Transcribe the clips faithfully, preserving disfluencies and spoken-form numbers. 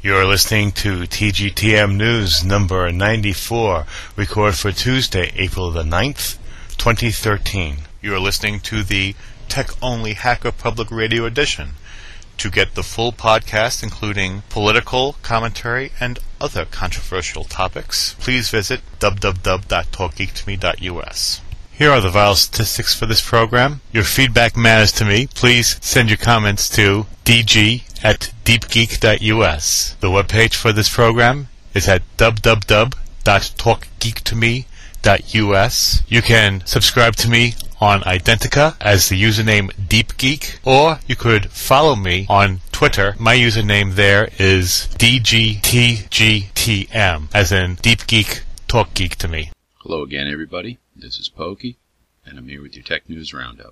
You're listening to T G T M News number ninety-four, recorded for Tuesday, April the ninth, twenty thirteen. You're listening to the Tech-Only Hacker Public Radio Edition. To get the full podcast, including political commentary and other controversial topics, please visit w w w dot talk geek to me dot u s. Here are the vital statistics for this program. Your feedback matters to me. Please send your comments to d g at deep geek dot u s. The webpage for this program is at w w w dot talk geek to me dot u s. You can subscribe to me on Identica as the username DeepGeek, or you could follow me on Twitter. My username there is d g t g t m, as in Deep Geek, Talk Geek to Me. Hello again, everybody. This is Pokey, and I'm here with your Tech News Roundup.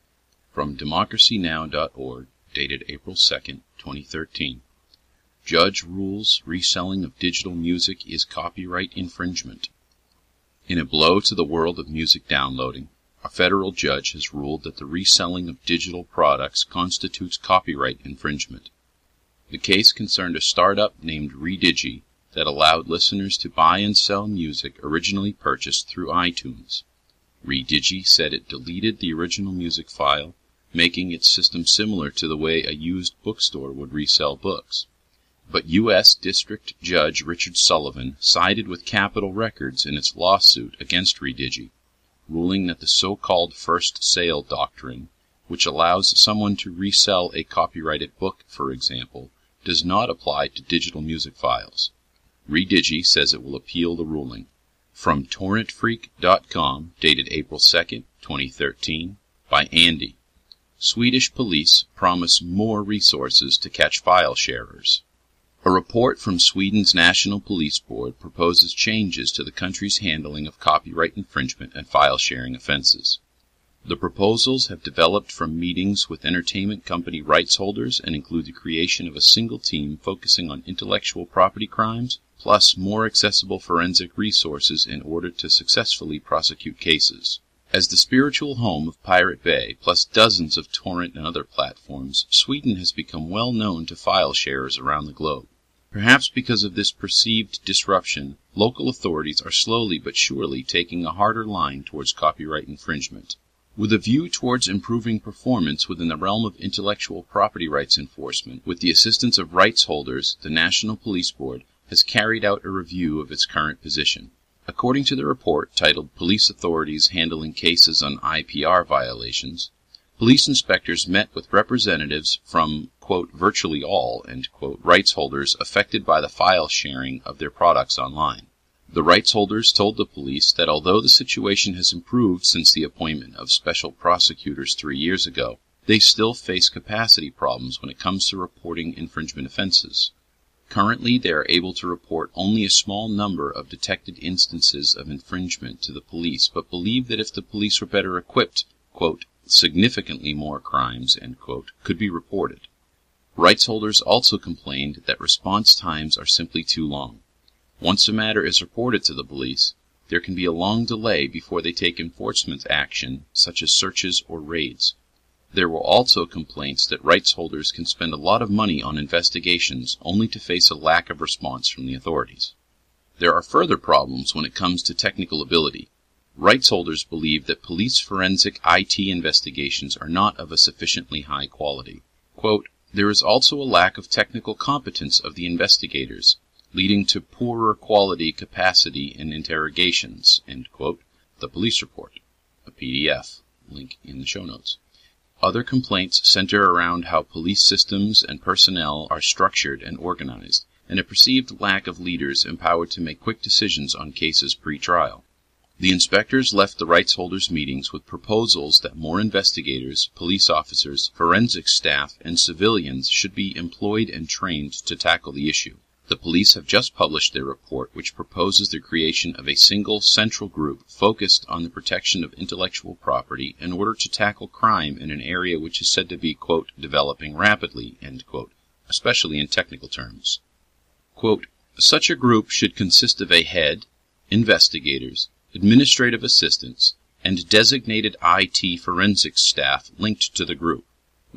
From democracy now dot org, dated April second, twenty thirteen. Judge rules reselling of digital music is copyright infringement. In a blow to the world of music downloading, a federal judge has ruled that the reselling of digital products constitutes copyright infringement. The case concerned a startup named Redigi that allowed listeners to buy and sell music originally purchased through iTunes. Redigi said it deleted the original music file, making its system similar to the way a used bookstore would resell books. But U S District Judge Richard Sullivan sided with Capitol Records in its lawsuit against Redigi, ruling that the so-called first sale doctrine, which allows someone to resell a copyrighted book, for example, does not apply to digital music files. Redigi says it will appeal the ruling. From torrent freak dot com, dated April second, twenty thirteen, by Andy. Swedish police promise more resources to catch file sharers. A report from Sweden's National Police Board proposes changes to the country's handling of copyright infringement and file sharing offenses. The proposals have developed from meetings with entertainment company rights holders and include the creation of a single team focusing on intellectual property crimes, plus more accessible forensic resources in order to successfully prosecute cases. As the spiritual home of Pirate Bay, plus dozens of torrent and other platforms, Sweden has become well known to file sharers around the globe. Perhaps because of this perceived disruption, local authorities are slowly but surely taking a harder line towards copyright infringement. With a view towards improving performance within the realm of intellectual property rights enforcement, with the assistance of rights holders, the National Police Board has carried out a review of its current position. According to the report titled Police Authorities Handling Cases on I P R Violations, police inspectors met with representatives from, quote, virtually all, end quote, rights holders affected by the file sharing of their products online. The rights holders told the police that although the situation has improved since the appointment of special prosecutors three years ago, they still face capacity problems when it comes to reporting infringement offenses. Currently, they are able to report only a small number of detected instances of infringement to the police, but believe that if the police were better equipped, quote, significantly more crimes, end quote, could be reported. Rights holders also complained that response times are simply too long. Once a matter is reported to the police, there can be a long delay before they take enforcement action, such as searches or raids. There were also complaints that rights holders can spend a lot of money on investigations only to face a lack of response from the authorities. There are further problems when it comes to technical ability. Rights holders believe that police forensic I T investigations are not of a sufficiently high quality. Quote, there is also a lack of technical competence of the investigators, leading to poorer quality capacity in interrogations, end quote, the police report. A P D F, link in the show notes. Other complaints center around how police systems and personnel are structured and organized, and a perceived lack of leaders empowered to make quick decisions on cases pre-trial. The inspectors left the rights holders' meetings with proposals that more investigators, police officers, forensic staff, and civilians should be employed and trained to tackle the issue. The police have just published their report, which proposes the creation of a single central group focused on the protection of intellectual property in order to tackle crime in an area which is said to be, quote, developing rapidly, end quote, especially in technical terms. Quote, such a group should consist of a head, investigators, administrative assistants, and designated I T forensics staff linked to the group.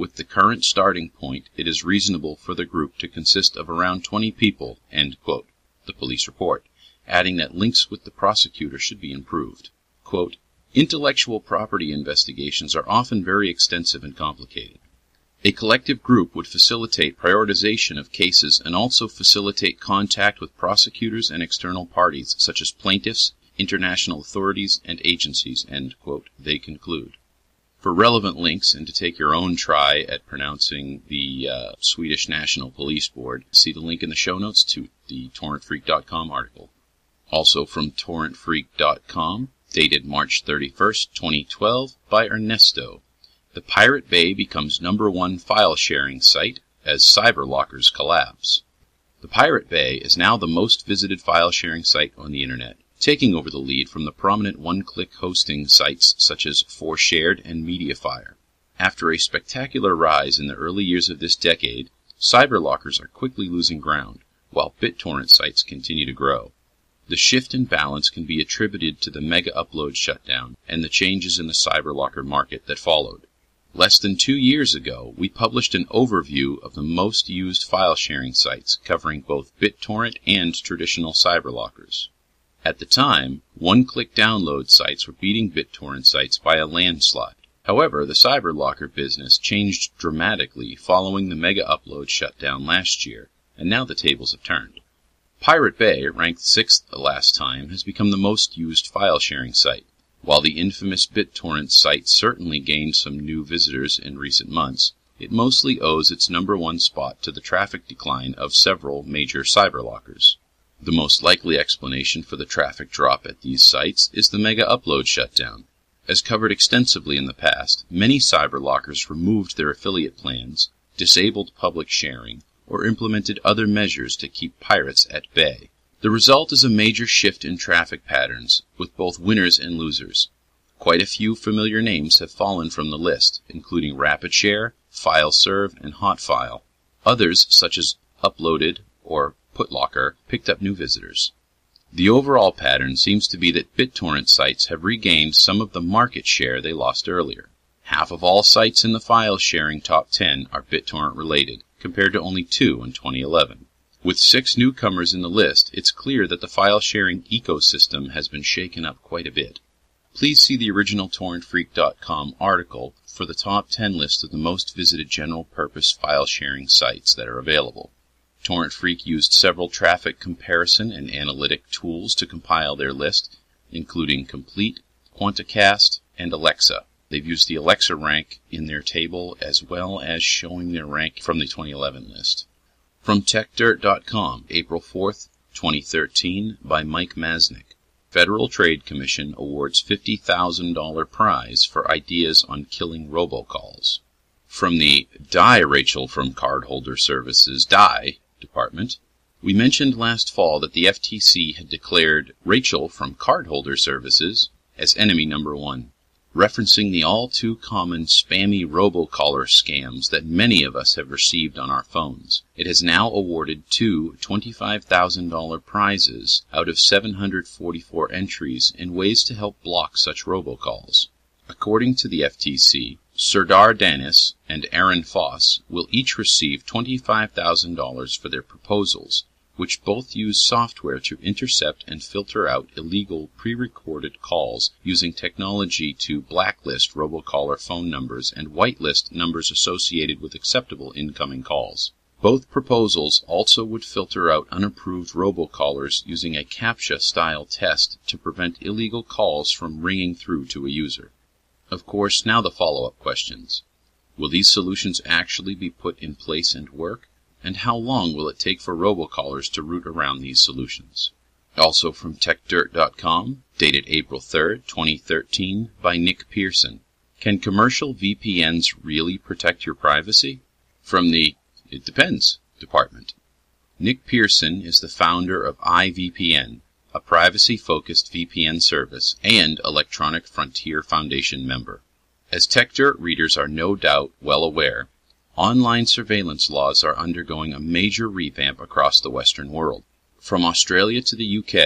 With the current starting point, it is reasonable for the group to consist of around twenty people, end quote, the police report, adding that links with the prosecutor should be improved. Quote, intellectual property investigations are often very extensive and complicated. A collective group would facilitate prioritization of cases and also facilitate contact with prosecutors and external parties, such as plaintiffs, international authorities, and agencies, end quote, they conclude. For relevant links and to take your own try at pronouncing the uh, Swedish National Police Board, see the link in the show notes to the torrent freak dot com article. Also from torrent freak dot com, dated March thirty-first, twenty twelve, by Ernesto. The Pirate Bay becomes number one file-sharing site as CyberLockers collapse. The Pirate Bay is now the most visited file-sharing site on the Internet, taking over the lead from the prominent one-click hosting sites such as ForShared and Mediafire. After a spectacular rise in the early years of this decade, CyberLockers are quickly losing ground, while BitTorrent sites continue to grow. The shift in balance can be attributed to the mega upload shutdown and the changes in the CyberLocker market that followed. Less than two years ago, we published an overview of the most used file-sharing sites covering both BitTorrent and traditional CyberLockers. At the time, one-click download sites were beating BitTorrent sites by a landslide. However, the CyberLocker business changed dramatically following the mega upload shutdown last year, and now the tables have turned. Pirate Bay, ranked sixth the last time, has become the most used file-sharing site. While the infamous BitTorrent site certainly gained some new visitors in recent months, it mostly owes its number one spot to the traffic decline of several major CyberLockers. The most likely explanation for the traffic drop at these sites is the mega upload shutdown. As covered extensively in the past, many CyberLockers removed their affiliate plans, disabled public sharing, or implemented other measures to keep pirates at bay. The result is a major shift in traffic patterns, with both winners and losers. Quite a few familiar names have fallen from the list, including RapidShare, FileServe, and HotFile. Others, such as Uploaded or Putlocker, picked up new visitors. The overall pattern seems to be that BitTorrent sites have regained some of the market share they lost earlier. Half of all sites in the file-sharing top ten are BitTorrent related, compared to only two in twenty eleven. With six newcomers in the list, it's clear that the file-sharing ecosystem has been shaken up quite a bit. Please see the original torrent freak dot com article for the top ten list of the most visited general-purpose file-sharing sites that are available. TorrentFreak used several traffic comparison and analytic tools to compile their list, including Complete, Quantacast, and Alexa. They've used the Alexa rank in their table as well as showing their rank from the twenty eleven list. From tech dirt dot com, April fourth, twenty thirteen, by Mike Masnick. Federal Trade Commission awards fifty thousand dollars prize for ideas on killing robocalls. From the Die Rachel from Cardholder Services Die Department, we mentioned last fall that the F T C had declared Rachel from Cardholder Services as enemy number one, referencing the all-too-common spammy robocaller scams that many of us have received on our phones. It has now awarded two twenty-five thousand dollars prizes out of seven hundred forty-four entries in ways to help block such robocalls. According to the F T C, Serdar Danis and Aaron Foss will each receive twenty-five thousand dollars for their proposals, which both use software to intercept and filter out illegal pre-recorded calls using technology to blacklist robocaller phone numbers and whitelist numbers associated with acceptable incoming calls. Both proposals also would filter out unapproved robocallers using a CAPTCHA-style test to prevent illegal calls from ringing through to a user. Of course, now the follow-up questions. Will these solutions actually be put in place and work? And how long will it take for robocallers to route around these solutions? Also from tech dirt dot com, dated April third, twenty thirteen, by Nick Pearson. Can commercial V P Ns really protect your privacy? From the It Depends department. Nick Pearson is the founder of iVPN, a privacy-focused V P N service and Electronic Frontier Foundation member. As TechDirt readers are no doubt well aware, online surveillance laws are undergoing a major revamp across the Western world. From Australia to the U K,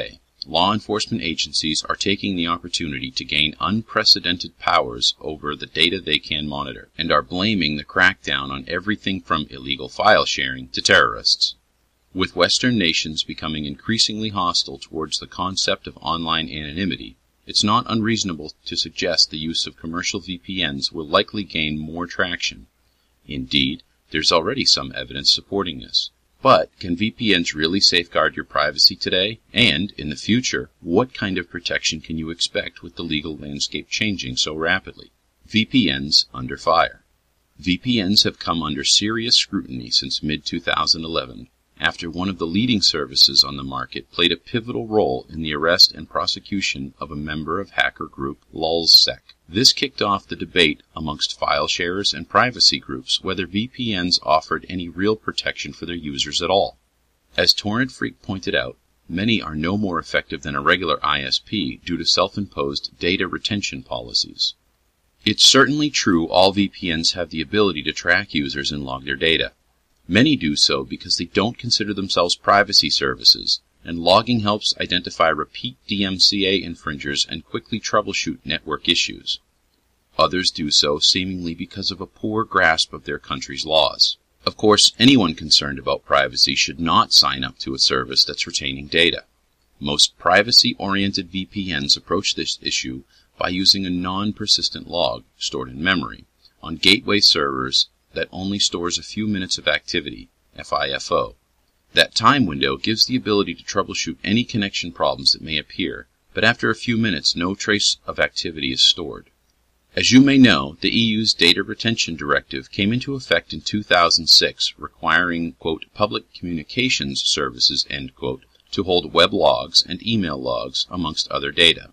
law enforcement agencies are taking the opportunity to gain unprecedented powers over the data they can monitor, and are blaming the crackdown on everything from illegal file sharing to terrorists. With Western nations becoming increasingly hostile towards the concept of online anonymity, it's not unreasonable to suggest the use of commercial V P Ns will likely gain more traction. Indeed, there's already some evidence supporting this. But can V P Ns really safeguard your privacy today? And, in the future, what kind of protection can you expect with the legal landscape changing so rapidly? V P Ns under fire. V P Ns have come under serious scrutiny since mid two thousand eleven, after one of the leading services on the market played a pivotal role in the arrest and prosecution of a member of hacker group LulzSec. This kicked off the debate amongst file sharers and privacy groups whether V P Ns offered any real protection for their users at all. As Torrent Freak pointed out, many are no more effective than a regular I S P due to self-imposed data retention policies. It's certainly true all V P Ns have the ability to track users and log their data. Many do so because they don't consider themselves privacy services, and logging helps identify repeat D M C A infringers and quickly troubleshoot network issues. Others do so seemingly because of a poor grasp of their country's laws. Of course, anyone concerned about privacy should not sign up to a service that's retaining data. Most privacy-oriented V P Ns approach this issue by using a non-persistent log, stored in memory, on gateway servers that only stores a few minutes of activity, FIFO. That time window gives the ability to troubleshoot any connection problems that may appear, but after a few minutes no trace of activity is stored. As you may know, the E U's Data Retention Directive came into effect in two thousand six, requiring, quote, public communications services, end quote, to hold web logs and email logs, amongst other data.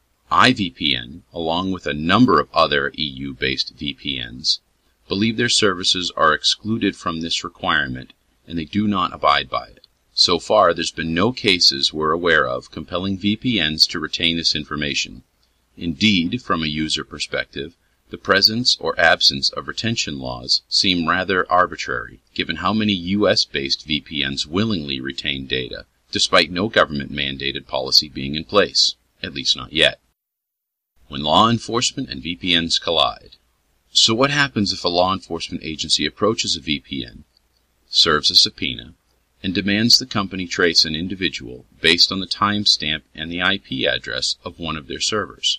I V P N, along with a number of other E U-based V P Ns, believe their services are excluded from this requirement, and they do not abide by it. So far, there's been no cases we're aware of compelling V P Ns to retain this information. Indeed, from a user perspective, the presence or absence of retention laws seem rather arbitrary, given how many U S-based V P Ns willingly retain data, despite no government-mandated policy being in place, at least not yet. When law enforcement and V P Ns collide. So what happens if a law enforcement agency approaches a V P N, serves a subpoena, and demands the company trace an individual based on the timestamp and the I P address of one of their servers?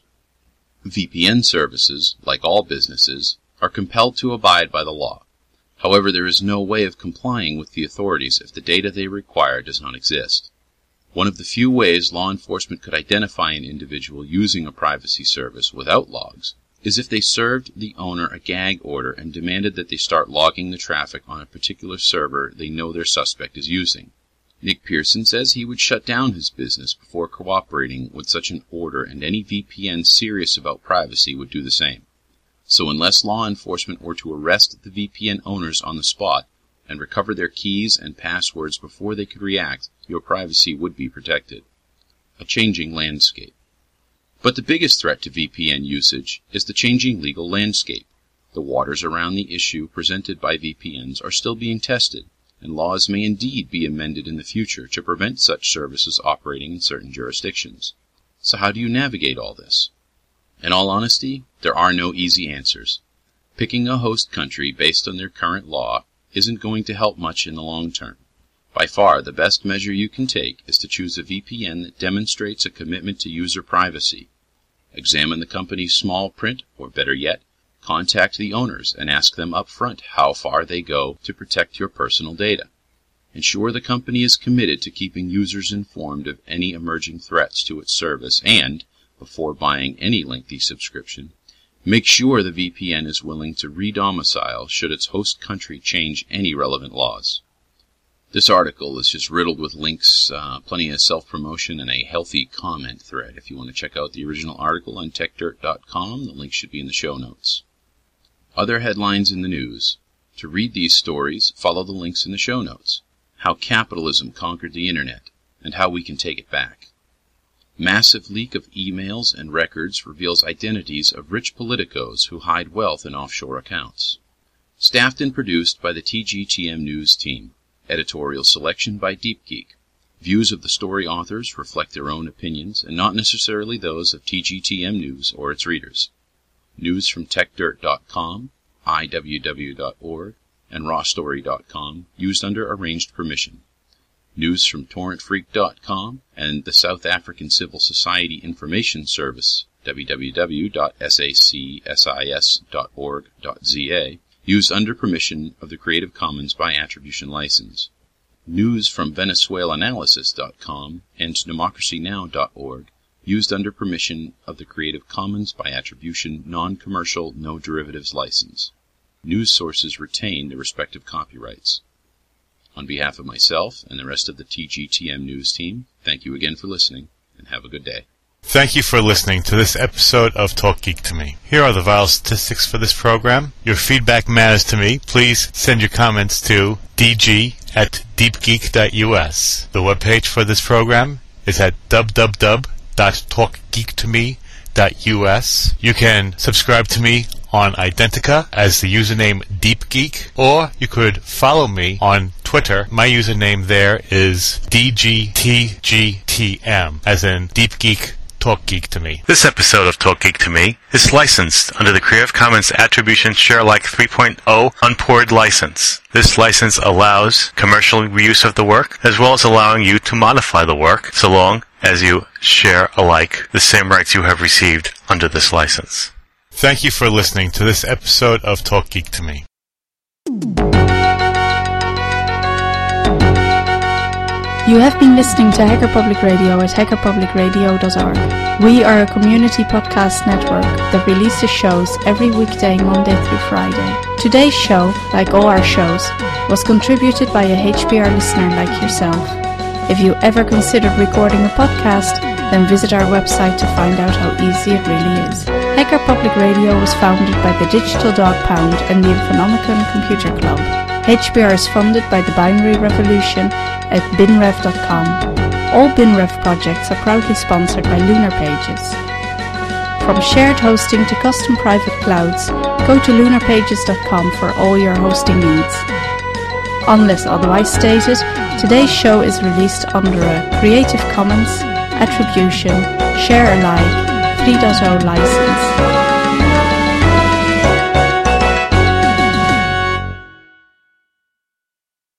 V P N services, like all businesses, are compelled to abide by the law. However, there is no way of complying with the authorities if the data they require does not exist. One of the few ways law enforcement could identify an individual using a privacy service without logs is if they served the owner a gag order and demanded that they start logging the traffic on a particular server they know their suspect is using. Nick Pearson says he would shut down his business before cooperating with such an order, and any V P N serious about privacy would do the same. So unless law enforcement were to arrest the V P N owners on the spot and recover their keys and passwords before they could react, your privacy would be protected. A changing landscape. But the biggest threat to V P N usage is the changing legal landscape. The waters around the issue presented by V P Ns are still being tested, and laws may indeed be amended in the future to prevent such services operating in certain jurisdictions. So how do you navigate all this? In all honesty, there are no easy answers. Picking a host country based on their current law isn't going to help much in the long term. By far, the best measure you can take is to choose a V P N that demonstrates a commitment to user privacy. Examine the company's small print, or better yet, contact the owners and ask them up front how far they go to protect your personal data. Ensure the company is committed to keeping users informed of any emerging threats to its service, and, before buying any lengthy subscription, make sure the V P N is willing to re-domicile should its host country change any relevant laws. This article is just riddled with links, uh, plenty of self-promotion, and a healthy comment thread. If you want to check out the original article on tech dirt dot com, the link should be in the show notes. Other headlines in the news. To read these stories, follow the links in the show notes. How capitalism conquered the internet, and how we can take it back. Massive leak of emails and records reveals identities of rich politicos who hide wealth in offshore accounts. Staffed and produced by the T G T M News team. Editorial selection by DeepGeek. Views of the story authors reflect their own opinions and not necessarily those of T G T M News or its readers. News from tech dirt dot com, I W W dot org, and raw story dot com used under arranged permission. News from torrent freak dot com and the South African Civil Society Information Service, w w w dot sacsis dot org dot z a, used under permission of the Creative Commons by Attribution License. News from venezuela analysis dot com and democracy now dot org, used under permission of the Creative Commons by Attribution Non-Commercial No Derivatives License. News sources retain their respective copyrights. On behalf of myself and the rest of the T G T M News team, thank you again for listening, and have a good day. Thank you for listening to this episode of Talk Geek to Me. Here are the vital statistics for this program. Your feedback matters to me. Please send your comments to d g at deep geek dot u s. The webpage for this program is at w w w dot talk geek to me dot u s. You can subscribe to me on Identica as the username DeepGeek, or you could follow me on Twitter. My username there is D G T G T M, as in Deep Geek Talk Geek to Me. This episode of Talk Geek to Me is licensed under the Creative Commons Attribution Sharealike three point oh Unported license. This license allows commercial reuse of the work, as well as allowing you to modify the work, so long as you share alike the same rights you have received under this license. Thank you for listening to this episode of Talk Geek to Me. You have been listening to Hacker Public Radio at hacker public radio dot org. We are a community podcast network that releases shows every weekday, Monday through Friday. Today's show, like all our shows, was contributed by a H P R listener like yourself. If you ever considered recording a podcast, then visit our website to find out how easy it really is. Hacker Public Radio was founded by the Digital Dog Pound and the Infonomicon Computer Club. H P R is funded by the Binary Revolution at bin rev dot com. All BinRev projects are proudly sponsored by Lunar Pages. From shared hosting to custom private clouds, go to lunar pages dot com for all your hosting needs. Unless otherwise stated, today's show is released under a Creative Commons Attribution Share Alike three point oh license.